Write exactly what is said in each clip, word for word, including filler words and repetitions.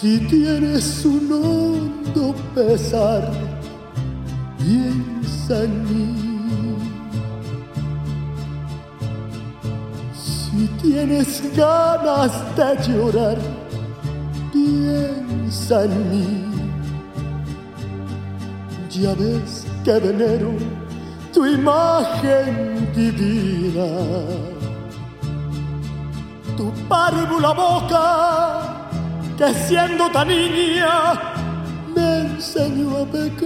Si tienes un hondo pesar, piensa en mí. Si tienes ganas de llorar, piensa en mí. Ya ves que venero tu imagen divina, tu párvula boca que siendo tan niña me enseñó a pecar.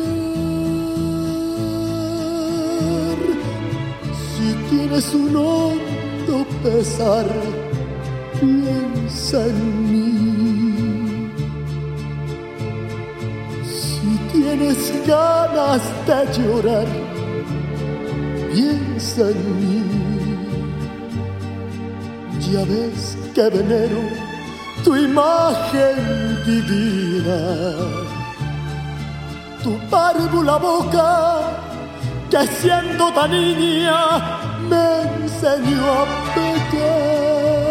Si tienes un hondo pesar, piensa en mí. Si tienes ganas de llorar, piensa en mí. Ya ves que venero tu imagen divina, tu párvula boca que siendo tan niña me enseñó a pecar.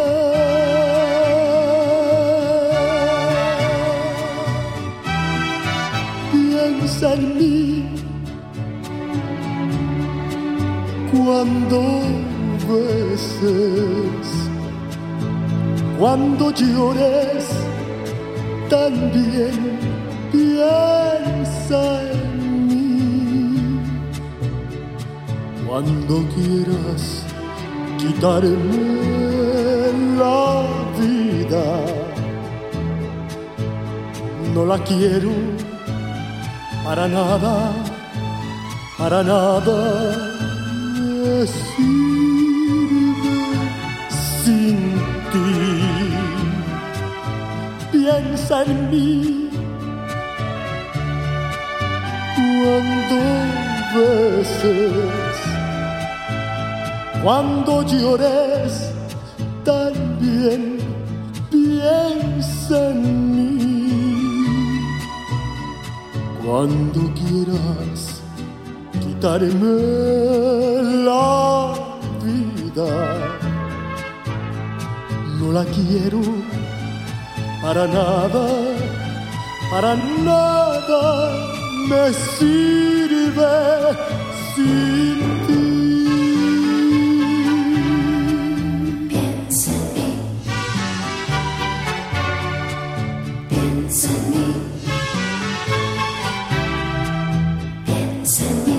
Piensa en mí cuando beses, cuando llores, también piensa en mí. Cuando quieras quitarme la vida, no la quiero para nada, para nada me sirve sin ti. Piensa en mí cuando beses, cuando llores, también piensa en mí. Cuando quieras quitarme la vida, no la quiero para nada, para nada me sirve sin ti. Piensa en mí, piensa en mí, piensa en mí,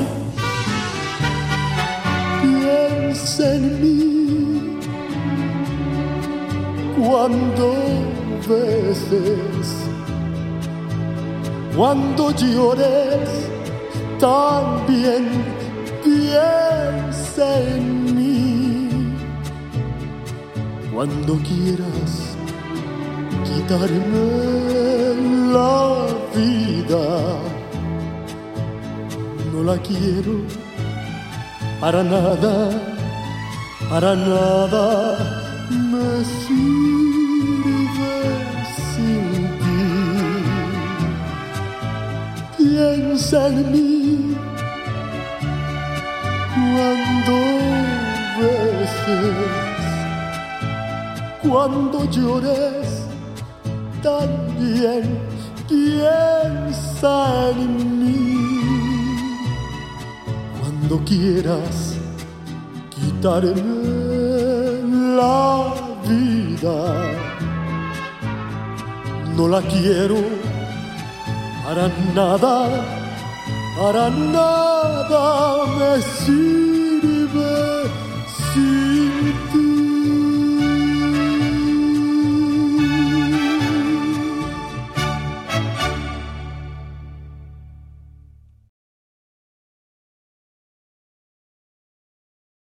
piensa en mí cuando beses, cuando llores, también piensa en mí. Cuando quieras quitarme la vida, no la quiero para nada, para nada me sirve sin ti. Piensa en mí cuando beses, cuando llores, también piensa en mí. Cuando quieras quitarme la vida, no la quiero para nada, para nada me sirve.